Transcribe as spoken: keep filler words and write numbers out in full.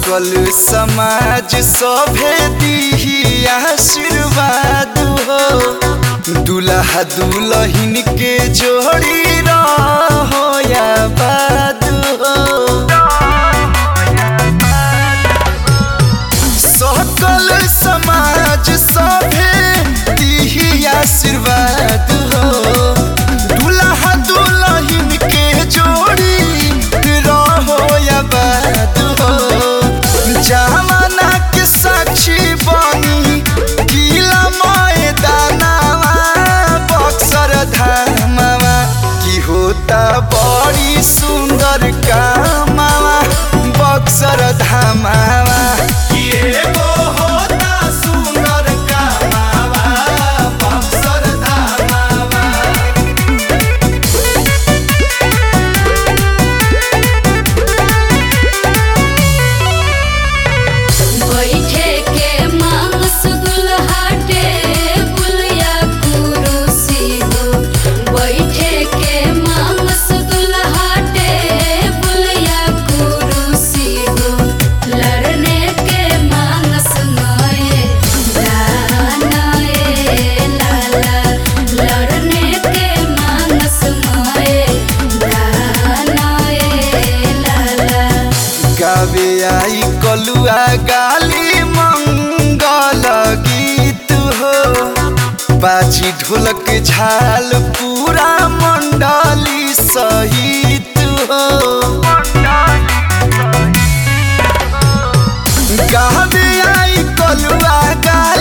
सकल समाज सभे दीही आशीर्वाद हो। दुल्हा दुल्हन के जोड़ी रहो या बाद हो। सकल समाज सभे दीही आशीर्वाद हो। दुल्हा दुल्हन के जोड़ी रहो या बाद हो। जमाना के साक्षी बनी किला मैदानवा बक्सर धामवा की होता बड़ी सुंदर कामवा बक्सर धामवा। गावे आई कलुआ गाली मंगल गीत हो। बाजी ढोलक झाल पूरा मंडली सहित हो। गावे आई कलुआ गाली